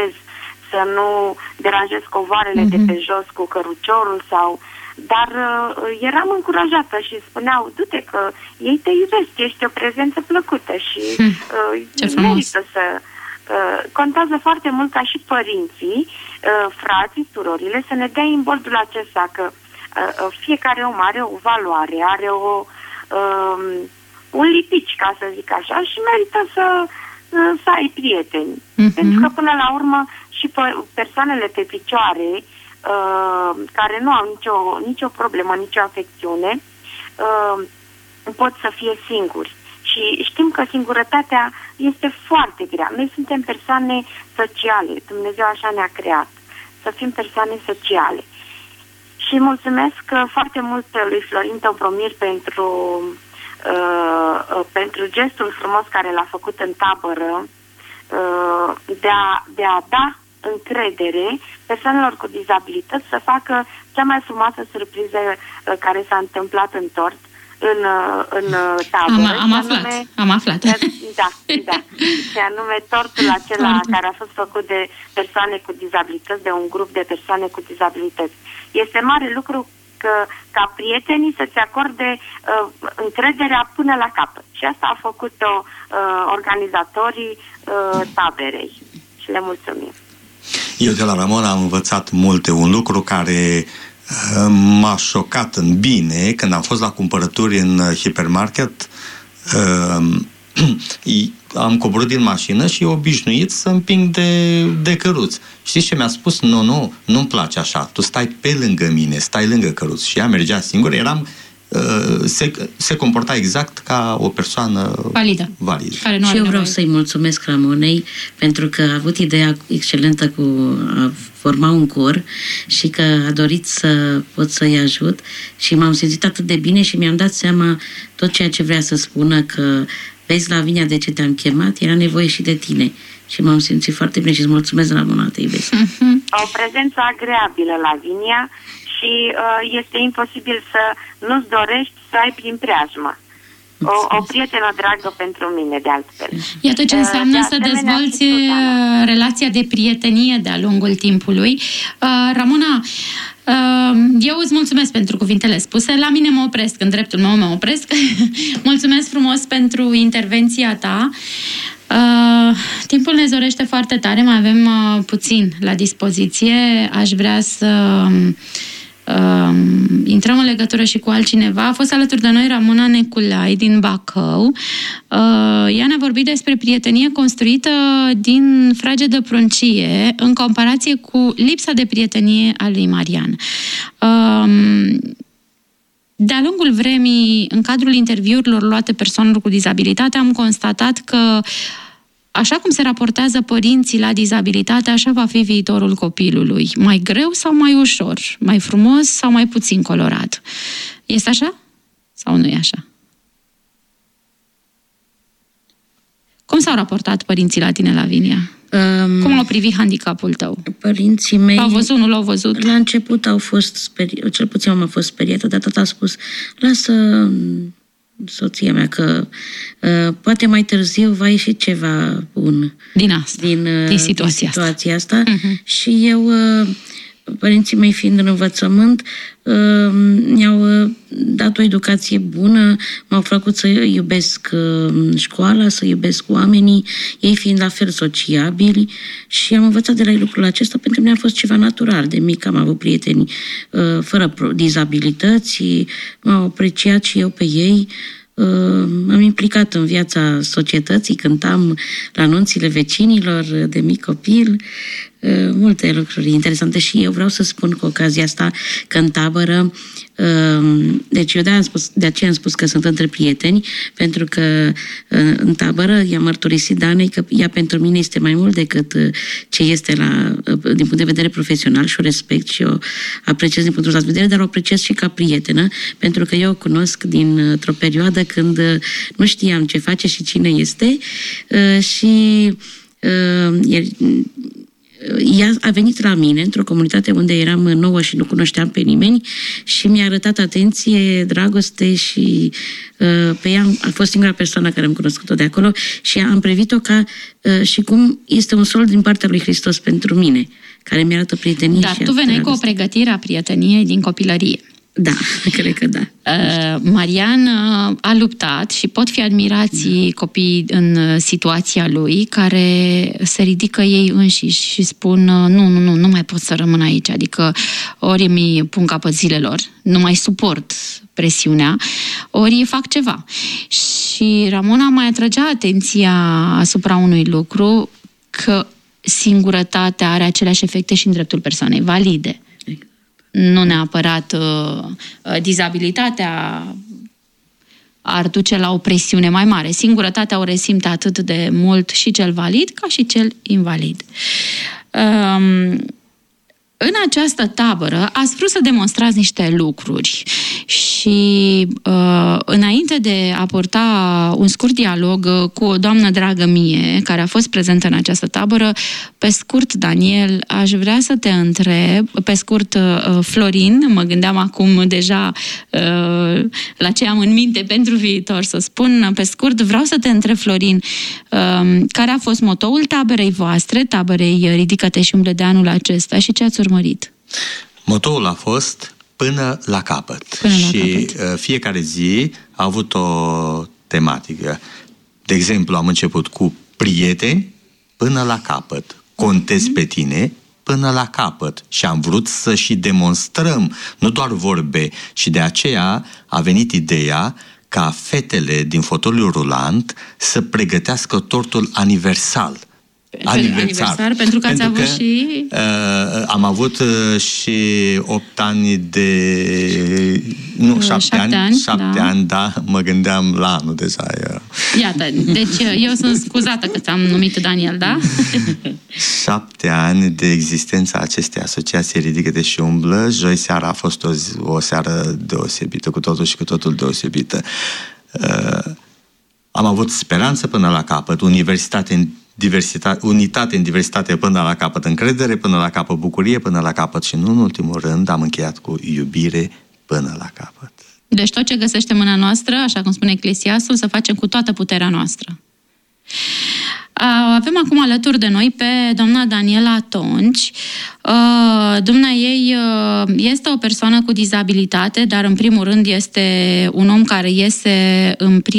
deranjez covoarele de pe jos cu căruciorul sau... Dar eram încurajată și spuneau, du-te că ei te iubesc, ești o prezență plăcută și merită să... contează foarte mult ca și părinții, frații, surorile, să ne dea imboldul acesta că fiecare om are o valoare, are un lipici, ca să zic așa, și merită să ai prieteni. Pentru că până la urmă și persoanele pe picioare care nu au nicio problemă, nicio afecțiune, pot să fie singuri. Și știm că singurătatea este foarte grea. Noi suntem persoane sociale. Dumnezeu așa ne-a creat. Să fim persoane sociale. Și mulțumesc foarte mult lui Florin Dobromir pentru gestul frumos care l-a făcut în tabără, de a da încredere persoanelor cu dizabilități să facă cea mai frumoasă surpriză care s-a întâmplat în tort, în tabără. Am aflat. Da. Și anume tortul acela care a fost făcut de persoane cu dizabilități, de un grup de persoane cu dizabilități. Este mare lucru ca prietenii să-ți acorde încrederea până la capăt. Și asta a făcut-o organizatorii taberei. Și le mulțumim. Eu de la Ramona am învățat multe. Un lucru care m-a șocat în bine când am fost la cumpărături în hipermarket. am coborât din mașină și e obișnuit să împing de căruț. Știți ce mi-a spus? Nu-mi place așa, tu stai pe lângă mine, stai lângă căruț. Și ea mergea singură, se comporta exact ca o persoană validă. Și eu vreau să-i mulțumesc Ramonei pentru că a avut ideea excelentă cu a forma un cor și că a dorit să pot să-i ajut și m-am simțit atât de bine și mi-am dat seama tot ceea ce vrea să spună, că vezi, Lavinia, de ce te-am chemat, era nevoie și de tine. Și m-am simțit foarte bine și îți mulțumesc, Ramona, te iubesc. O prezență agreabilă, Lavinia, și este imposibil să nu-ți dorești să ai prin preajmă. O prietenă dragă pentru mine, de altfel. Iată ce înseamnă să dezvolți relația de prietenie de-a lungul timpului. Ramona, eu îți mulțumesc pentru cuvintele spuse. La mine mă opresc, în dreptul meu mă opresc. Mulțumesc frumos pentru intervenția ta. Timpul ne zorește foarte tare, mai avem puțin la dispoziție. Aș vrea să intrăm în legătură și cu altcineva. A fost alături de noi Ramona Neculai din Bacău. Ea ne-a vorbit despre prietenie construită din frage de pruncie în comparație cu lipsa de prietenie a lui Marian. De-a lungul vremii, în cadrul interviurilor luate persoanelor cu dizabilitate, am constatat că așa cum se raportează părinții la dizabilitate, așa va fi viitorul copilului. Mai greu sau mai ușor? Mai frumos sau mai puțin colorat? Este așa? Sau nu e așa? Cum s-au raportat părinții la tine, Lavinia? Cum au privit handicapul tău? Părinții mei... L-au văzut, nu l-au văzut? La început au fost speriați, cel puțin am fost speriată, dar tata a spus, lasă soția mea că poate mai târziu va ieși ceva bun din situația asta. Și eu, părinții mei fiind în învățământ, mi-au dat o educație bună, m-au făcut să iubesc școala, să iubesc oamenii, ei fiind la fel sociabili, și am învățat de la ei lucrul acesta. Pentru mine a fost ceva natural. De mic am avut prieteni fără dizabilități, m-au apreciat și eu pe ei. M-am implicat în viața societății, cântam la anunțile vecinilor de mic copil, multe lucruri interesante. Și eu vreau să spun cu ocazia asta că în tabără, deci eu de aceea am spus că sunt între prieteni, pentru că în tabără i-am mărturisit Danei că ea pentru mine este mai mult decât ce este din punct de vedere profesional, și o respect și o apreciez din punctul de vedere, dar o apreciez și ca prietenă, pentru că eu o cunosc dintr-o perioadă când nu știam ce face și cine este, și ea a venit la mine într-o comunitate unde eram nouă și nu cunoșteam pe nimeni și mi-a arătat atenție, dragoste și pe ea a fost singura persoană care am cunoscut-o de acolo și am privit-o ca și cum este un sol din partea lui Hristos pentru mine, care mi arată prietenie. Dar tu veneai cu o pregătire a prieteniei din copilărie. Da, cred că da. Marian a luptat și pot fi admirați copii în situația lui care se ridică ei înșiși și spun nu mai pot să rămân aici, adică ori mi pun capăt zilelor, nu mai suport presiunea, ori fac ceva. Și Ramona mai atragea atenția asupra unui lucru, că singurătatea are aceleași efecte și în dreptul persoanei valide. Nu neapărat dizabilitatea ar duce la o presiune mai mare. Singurătatea o resimte atât de mult și cel valid ca și cel invalid. În această tabără ați vrut să demonstrați niște lucruri și înainte de a purta un scurt dialog cu o doamnă dragă mie, care a fost prezentă în această tabără, pe scurt, Daniel, aș vrea să te întreb, pe scurt, Florin, mă gândeam acum deja la ce am în minte pentru viitor să spun, pe scurt, vreau să te întreb, Florin, care a fost motoul taberei voastre, taberei Ridică-te și umble de anul acesta, și ce ați urmărit? Motoul a fost până la capăt. Și fiecare zi a avut o tematică. De exemplu, am început cu prieteni până la capăt. Contez pe tine până la capăt. Și am vrut să și demonstrăm, nu doar vorbe. Și de aceea a venit ideea ca fetele din fotoliul rulant să pregătească tortul aniversar, pentru că ați avut și... am avut și 8 ani de... Nu, 7 ani, da, mă gândeam la anul deja. Iată, deci eu sunt scuzată că ți-am numit Daniel, da? 7 ani de existența acestei asociații Ridică-te și umblă. Joi seara a fost o seară deosebită, cu totul și cu totul deosebită. Am avut speranță până la capăt, unitate în diversitate până la capăt, încredere până la capăt, bucurie până la capăt și, nu în ultimul rând, am încheiat cu iubire până la capăt. Deci tot ce găsește mâna noastră, așa cum spune Eclesiastul, să facem cu toată puterea noastră. Avem acum alături de noi pe doamna Daniela Tonci. Dumneaei este o persoană cu dizabilitate, dar în primul rând este un om care iese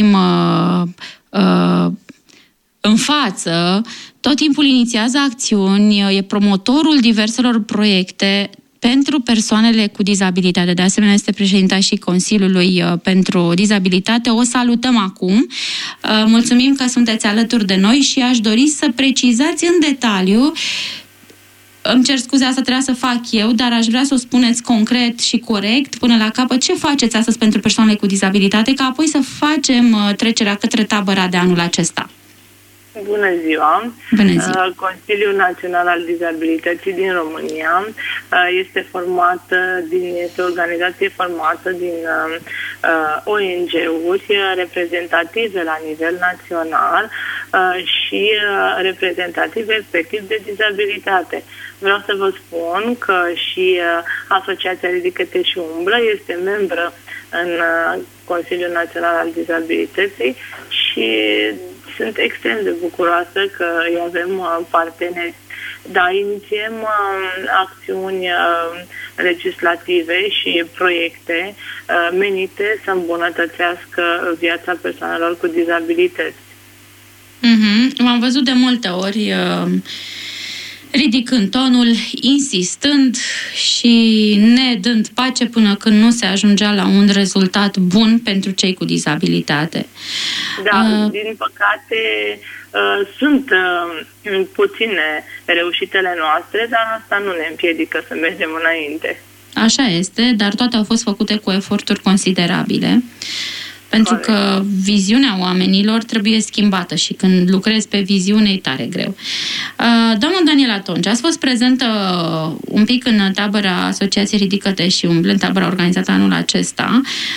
în față, tot timpul inițiază acțiuni, e promotorul diverselor proiecte pentru persoanele cu dizabilitate. De asemenea, este președinta și Consiliului pentru Dizabilitate. O salutăm acum. Mulțumim că sunteți alături de noi și aș dori să precizați în detaliu. Îmi cer scuze, asta trebuia să fac eu, dar aș vrea să o spuneți concret și corect până la capăt. Ce faceți astăzi pentru persoanele cu dizabilitate, ca apoi să facem trecerea către tabăra de anul acesta? Bună ziua! Bună ziua! Consiliul Național al Dizabilității din România este o organizație formată din ONG-uri reprezentative la nivel național și reprezentative efectiv de dizabilitate. Vreau să vă spun că și Asociația Ridică-te și umblă este membră în Consiliul Național al Dizabilității și sunt extrem de bucuroasă că îi avem parteneri. Da, inițiem acțiuni legislative și proiecte menite să îmbunătățească viața persoanelor cu dizabilități. M-am văzut de multe ori ridicând tonul, insistând și nedând pace până când nu se ajungea la un rezultat bun pentru cei cu dizabilitate. Da, din păcate sunt puține reușitele noastre, dar asta nu ne împiedică să mergem înainte. Așa este, dar toate au fost făcute cu eforturi considerabile. Pentru că viziunea oamenilor trebuie schimbată și când lucrezi pe viziune e tare greu. Doamna Daniela Tonci, ați fost prezentă un pic în tabăra Asociației Ridică-te și umblă, în tabăra organizată anul acesta.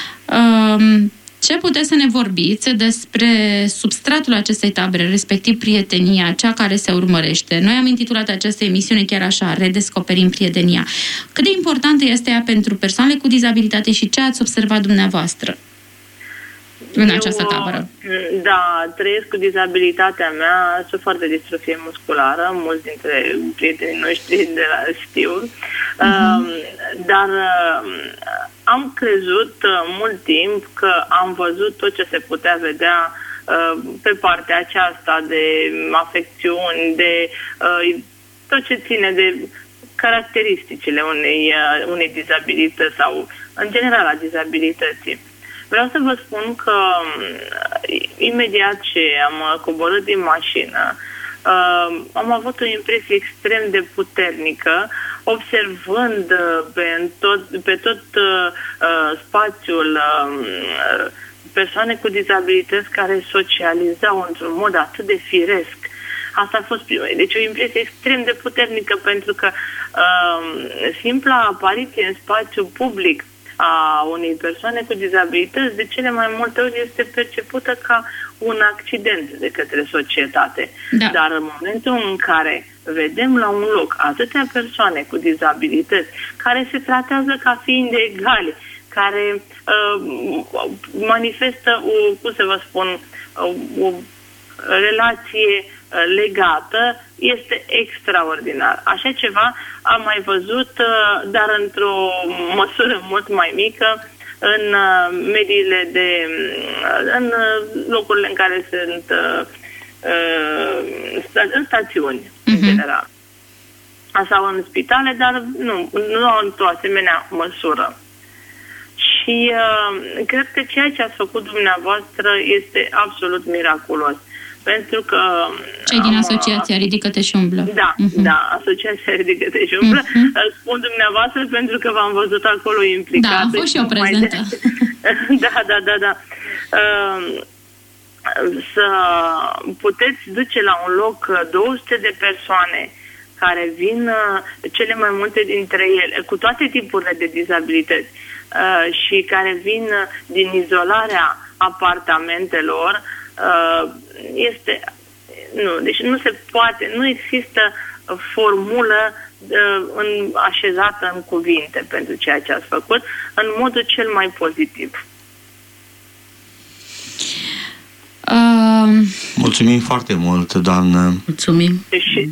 Ce puteți să ne vorbiți despre substratul acestei tabere, respectiv prietenia, cea care se urmărește? Noi am intitulat această emisiune chiar așa, Redescoperim prietenia. Cât de importantă este ea pentru persoanele cu dizabilitate și ce ați observat dumneavoastră în această tabără? Da, trăiesc cu dizabilitatea mea, sufăr de distrofie musculară, mulți dintre prietenii noștri de la știu, dar am crezut mult timp că am văzut tot ce se putea vedea pe partea aceasta de afecțiuni, de tot ce ține de caracteristicile unei dizabilități sau în general a dizabilității. Vreau să vă spun că imediat ce am coborât din mașină, am avut o impresie extrem de puternică, observând pe tot spațiul persoane cu dizabilități care socializau într-un mod atât de firesc. Asta a fost prima. Deci o impresie extrem de puternică, pentru că simpla apariție în spațiu public a unei persoane cu dizabilități de cele mai multe ori este percepută ca un accident de către societate. Da. Dar în momentul în care vedem la un loc atâtea persoane cu dizabilități care se tratează ca fiind egali, care manifestă o relație legată, este extraordinar. Așa ceva am mai văzut, dar într-o măsură mult mai mică, în mediile în locurile în care sunt în stațiuni, în general. Sau în spitale, dar nu într-o asemenea măsură. Și cred că ceea ce ați făcut dumneavoastră este absolut miraculos. Pentru că... Cei din Asociația Ridică-te și umblă. Da, da, Asociația Ridică-te și umblă. Spun dumneavoastră pentru că v-am văzut acolo implicat. Da, am fost și eu prezentă. Da. Să puteți duce la un loc 200 de persoane care vin, cele mai multe dintre ele, cu toate tipurile de dizabilități și care vin din izolarea apartamentelor, deci nu se poate, nu există formulă așezată în cuvinte pentru ceea ce ați făcut în modul cel mai pozitiv. Mulțumim foarte mult, doamnă. Mulțumim. Și,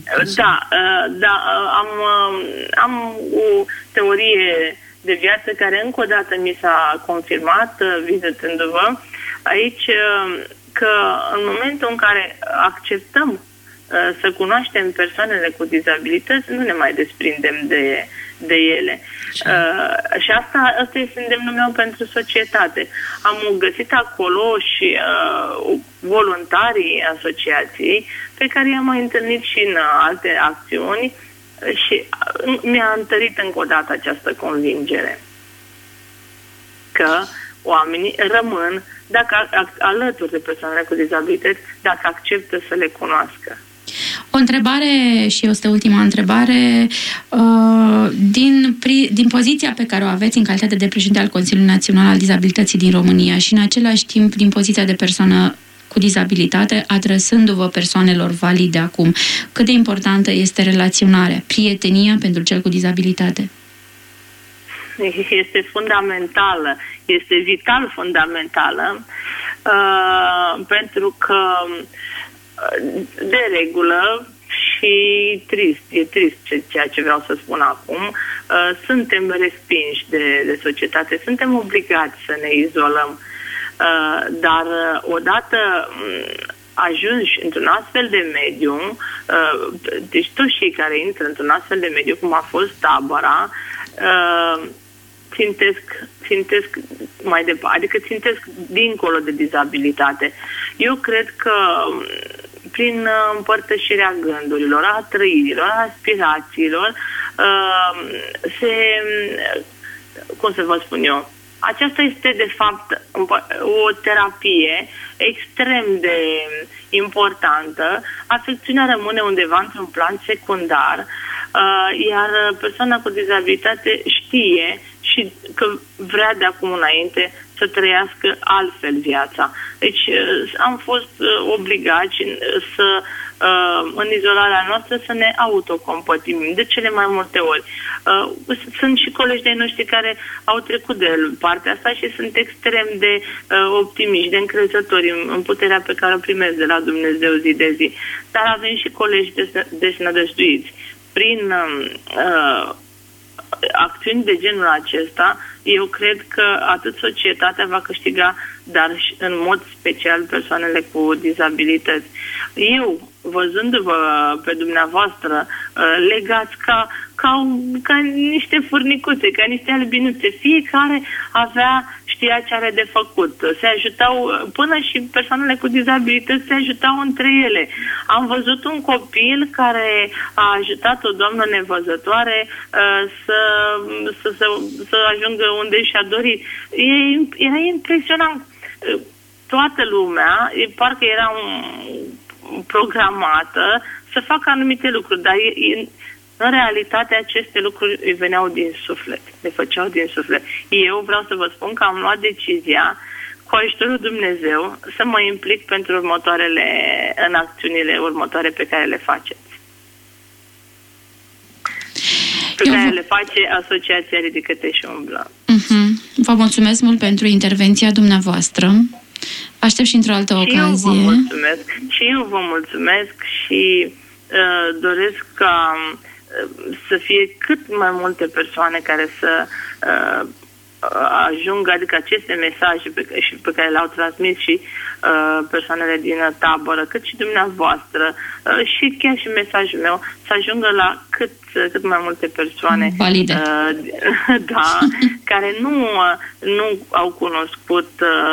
am o teorie de viață care încă o dată mi s-a confirmat vizitându-vă aici, că în momentul în care acceptăm să cunoaștem persoanele cu dizabilități, nu ne mai desprindem de ele. Și asta este îndemnul meu pentru societate. Am găsit acolo și voluntarii asociației pe care i-am mai întâlnit și în alte acțiuni și mi-a întărit încă o dată această convingere că oamenii rămân dacă alături de persoanele cu dizabilități, dacă acceptă să le cunoască. O întrebare, și este ultima întrebare, din poziția pe care o aveți în calitate de președinte al Consiliului Național al Dizabilității din România și în același timp din poziția de persoană cu dizabilitate, adresându-vă persoanelor valide acum, cât de importantă este relaționarea, prietenia pentru cel cu dizabilitate? Este fundamentală, este vital fundamentală, pentru că de regulă și e trist ceea ce vreau să spun acum, suntem respinși de societate, suntem obligați să ne izolăm, dar odată ajungi într-un astfel de mediu, deci toți cei care intră într-un astfel de mediu, cum a fost Tabăra, țintesc mai departe, adică țintesc dincolo de dizabilitate. Eu cred că prin împărtășirea gândurilor, a trăirilor, a aspirațiilor, cum să vă spun eu, aceasta este de fapt o terapie extrem de importantă. Afecțiunea rămâne undeva într-un plan secundar, iar persoana cu dizabilitate știe și că vrea de acum înainte să trăiască altfel viața. Deci am fost obligați să în izolarea noastră să ne autocompătimim de cele mai multe ori. Sunt și colegi de noștri care au trecut de partea asta și sunt extrem de optimiști, de încrezători în puterea pe care o primesc de la Dumnezeu zi de zi. Dar avem și colegi desnădăjduiți. Prin acțiuni de genul acesta, eu cred că atât societatea va câștiga, dar și în mod special persoanele cu dizabilități. Eu, văzându-vă pe dumneavoastră legați ca niște furnicuțe, ca niște albinuțe, fiecare știa ce are de făcut. Se ajutau, până și persoanele cu dizabilități se ajutau între ele. Am văzut un copil care a ajutat o doamnă nevăzătoare să ajungă unde și-a dorit. Era impresionant. Toată lumea, parcă era programată să facă anumite lucruri, dar în realitate aceste lucruri îi veneau din suflet, le făceau din suflet. Eu vreau să vă spun că am luat decizia, cu ajutorul Dumnezeu, să mă implic pentru în acțiunile următoare pe care le faceți. Pe care le face Asociația Ridică-te și umblă. Vă mulțumesc mult pentru intervenția dumneavoastră. Aștept și într-o altă ocazie. Și eu vă mulțumesc și doresc ca să fie cât mai multe persoane care să ajung, adică aceste mesaje pe care le-au transmis și persoanele din tabără, cât și dumneavoastră, și chiar și mesajul meu, să ajungă la cât mai multe persoane valide, da, care nu au cunoscut,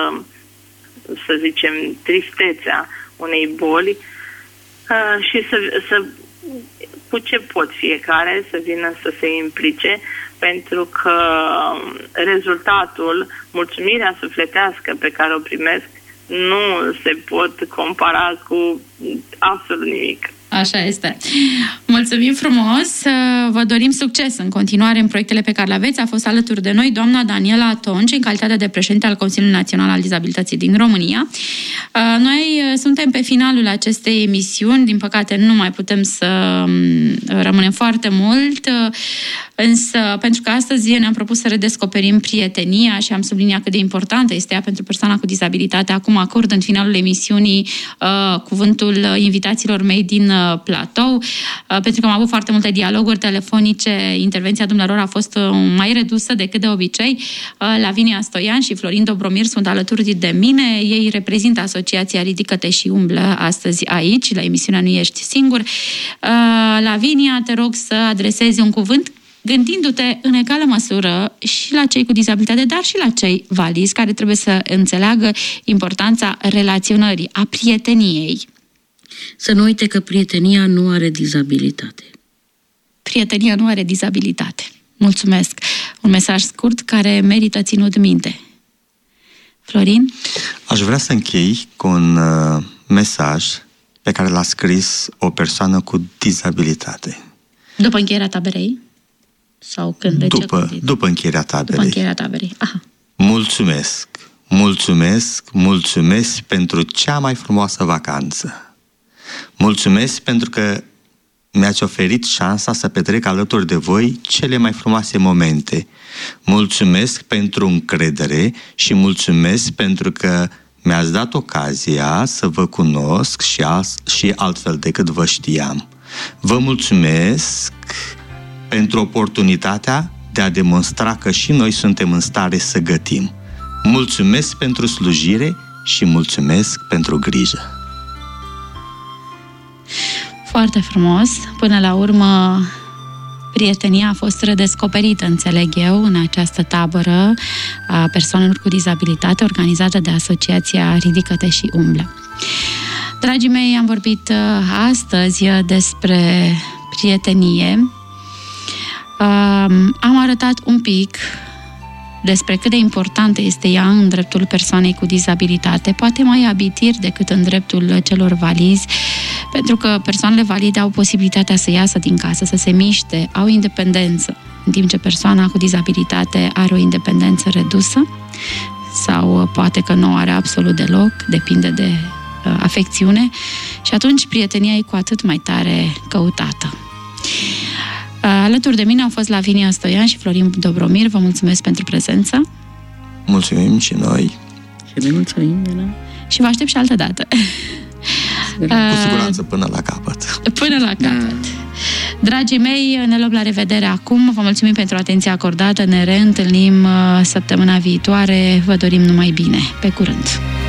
să zicem, tristețea unei boli, și să cu ce pot fiecare să vină să se implice, pentru că rezultatul, mulțumirea sufletească pe care o primesc, nu se pot compara cu absolut nimic. Așa este. Mulțumim frumos, vă dorim succes în continuare în proiectele pe care le aveți. A fost alături de noi doamna Daniela Atonci, în calitate de președinte al Consiliului Național al Dizabilității din România. Noi suntem pe finalul acestei emisiuni, din păcate nu mai putem să rămânem foarte mult, însă pentru că astăzi ne-am propus să redescoperim prietenia și am subliniat cât de importantă este ea pentru persoana cu dizabilitate. Acum acord în finalul emisiunii cuvântul invitațiilor mei din platou, pentru că am avut foarte multe dialoguri telefonice, intervenția dumnealor a fost mai redusă decât de obicei. Lavinia Stoian și Florin Dobromir sunt alături de mine, ei reprezintă Asociația Ridică-te și umblă astăzi aici, la emisiunea Nu ești singur. Lavinia, te rog să adresezi un cuvânt gândindu-te în egală măsură și la cei cu dizabilitate, dar și la cei valizi, care trebuie să înțeleagă importanța relaționării, a prieteniei. Să nu uite că prietenia nu are dizabilitate. Prietenia nu are dizabilitate. Mulțumesc. Un mesaj scurt care merită ținut minte. Florin? Aș vrea să închei cu un mesaj pe care l-a scris o persoană cu dizabilitate. După încheierea taberei? Sau când? După încheierea taberei. După încheierea taberei. Aha. Mulțumesc, mulțumesc, mulțumesc pentru cea mai frumoasă vacanță. Mulțumesc pentru că mi-ați oferit șansa să petrec alături de voi cele mai frumoase momente. Mulțumesc pentru încredere și mulțumesc pentru că mi-ați dat ocazia să vă cunosc și altfel decât vă știam. Vă mulțumesc pentru oportunitatea de a demonstra că și noi suntem în stare să gătim. Mulțumesc pentru slujire și mulțumesc pentru grijă. Foarte frumos. Până la urmă, prietenia a fost redescoperită, înțeleg eu, în această tabără a persoanelor cu dizabilitate organizată de Asociația Ridică-te și umblă. Dragii mei, am vorbit astăzi despre prietenie. Am arătat un pic despre cât de importantă este ea în dreptul persoanei cu dizabilitate, poate mai abitir decât în dreptul celor valizi, pentru că persoanele valide au posibilitatea să iasă din casă, să se miște, au independență, în timp ce persoana cu dizabilitate are o independență redusă sau poate că nu are absolut deloc, depinde de afecțiune, și atunci prietenia e cu atât mai tare căutată. Alături de mine au fost Lavinia Stoian și Florin Dobromir. Vă mulțumesc pentru prezență. Mulțumim și noi. Și noi mulțumim, Dana. Și vă aștept și altă dată. Cu siguranță până la capăt. Până la capăt. Dragii mei, ne luăm la revedere acum. Vă mulțumim pentru atenția acordată. Ne reîntâlnim săptămâna viitoare. Vă dorim numai bine. Pe curând!